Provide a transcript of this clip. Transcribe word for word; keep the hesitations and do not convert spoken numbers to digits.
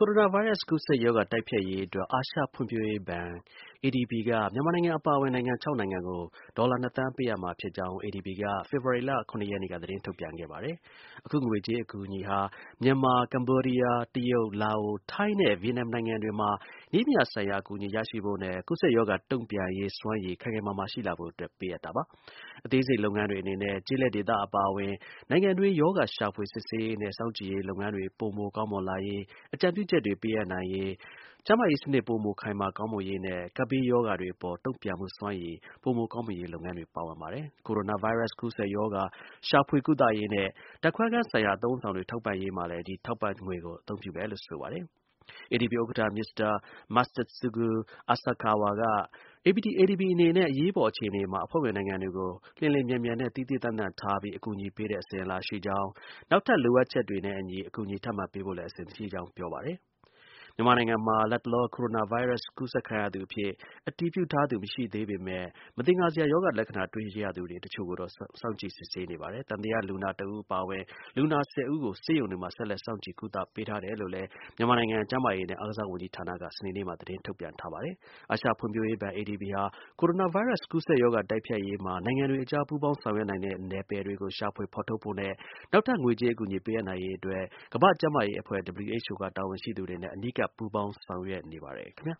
ကိုရိုနာဗိုင်းရပ်စ်ကူးစက်ရောဂါတိုက်ဖျက်ရေးအတွက် အာရှဖွံ့ဖြိုးရေးဘဏ် အေဒီဘီ က မြန်မာနိုင်ငံအပါအဝင် နိုင်ငံ ၆ နိုင်ငံကို ဒေါ်လာ ၂ သန်းပေးအပ်မှာဖြစ်ကြောင်း အေဒီဘီ က ဖေဖော်ဝါရီလ ၇ ရက်နေ့က သတင်းထုတ်ပြန်ခဲ့ပါတယ်။ အခု ငွေကြေးအကူအညီဟာ မြန်မာ၊ ကမ္ဘောဒီးယား၊ တရုတ်၊ လာအို၊ ထိုင်းနဲ့ ဗီယက်နမ်နိုင်ငံတွေမှာ နည်းပညာဆိုင်ရာ အကူအညီရရှိဖို့နဲ့ ကူးစက်ရောဂါတုံ့ပြန်ရေးစွမ်းရည် ခိုင်ခိုင်မာမာရှိလာဖို့အတွက် ပေးအပ်တာပါ။ အသေးစိတ်လုပ်ငန်းတွေအနေနဲ့ ကျေးလက်ဒေသအပါအဝင် နိုင်ငံတွင်း ရောဂါရှာဖွေစစ်ဆေးရေးနဲ့ စောင့်ကြည့်ရေးလုပ်ငန်းတွေ ပိုမိုကောင်းမွန်လာရေး အကြံပြုချက်တွေ ပေးအပ်နိုင်ရေး၊ ကျန်းမာရေးစနစ် ပိုမိုခိုင်မာကောင်းမွန်ရေးနဲ့ ကပ်ဘေးရောဂါတွေအပေါ် တုံ့ပြန်မှုစွမ်းရည် ပိုမိုကောင်းမွန်ရေးလုပ်ငန်းတွေ ပါဝင်ပါတယ်။ ကိုရိုနာဗိုင်းရပ်စ်ကူးစက်ရောဂါ ရှာဖွေကုသရေးနဲ့ ဓါတ်ခွဲခန်းဆိုင်ရာ အသုံးအဆောင်တွေ ထောက်ပံ့ရေးမှာလည်း ဒီထောက်ပံ့ငွေကို အသုံးပြုမယ်လို့ ဆိုပါတယ်။ အေဒီဘီ ဥက္ကဌ မစ္စတာ Masatsugu Asakawa က အေဒီဘီ အနေနဲ့ အရေးပေါ်အခြေအနေမှာ အဖွဲ့ဝင်နိုင်ငံတွေကို လျင်လျင်မြန်မြန်နဲ့ သီးသီးသန့်သန့်ထားပြီး အကူအညီပေးတဲ့ အစဉ်အလာရှိကြောင်း၊ နောက်ထပ် လိုအပ်ချက်တွေနဲ့အညီ အကူအညီ ထပ်မံပေးဖို့လည်း အဆင်သင့်ရှိကြောင်း ပြောပါတယ်။ မြန်မာနိုင်ငံမှာ လတ်တလော ကိုရိုနာဗိုင်းရပ်စ် ကူးစက်ခံရသူအဖြစ် အတည်ပြုထားသူ မရှိသေးပေမဲ့ မသင်္ကာစရာ ရောဂါလက္ခဏာ တွေ့ရသူတစ်ချို့ကိုတော့ စောင့်ကြည့် စစ်ဆေးနေပါတယ်။ သံသယလူနာ တစ်ဦးအပါအဝင် လူနာ ၁၀ ဦးကို ဆေးရုံတွေမှာ ဆက်လက် စောင့်ကြည့် ကုသပေးထားတယ်လို့လည်း မြန်မာနိုင်ငံ ကျန်းမာရေးနဲ့ အားကစားဝန်ကြီးဌာနက စနေနေ့မှာ သတင်းထုတ်ပြန်ထားပါတယ်။ အာရှဖွံ့ဖြိုးရေးဘဏ် အေဒီဘီ ဟာ ကိုရိုနာဗိုင်းရပ်စ် ကူးစက်ရောဂါတိုက်ဖျက်ရေးမှာ နိုင်ငံတွေအကြား ပူးပေါင်းဆောင်ရွက်နိုင်တဲ့ နယ်ပယ်တွေကို ရှာဖွေဖော်ထုတ်ဖို့နဲ့ နောက်ထပ် ငွေကြေးအကူအညီပေးအပ်နိုင်ရေးအတွက် ကမ္ဘာ့ကျန်းမာရေးအဖွဲ့ ဒဗလျူ အိချ်အို က တာဝန်ရှိသူတွေနဲ့ အနီးကပ် ပူးပေါင်းဆောင်ရွက်နေပါတယ်ခင်ဗျာ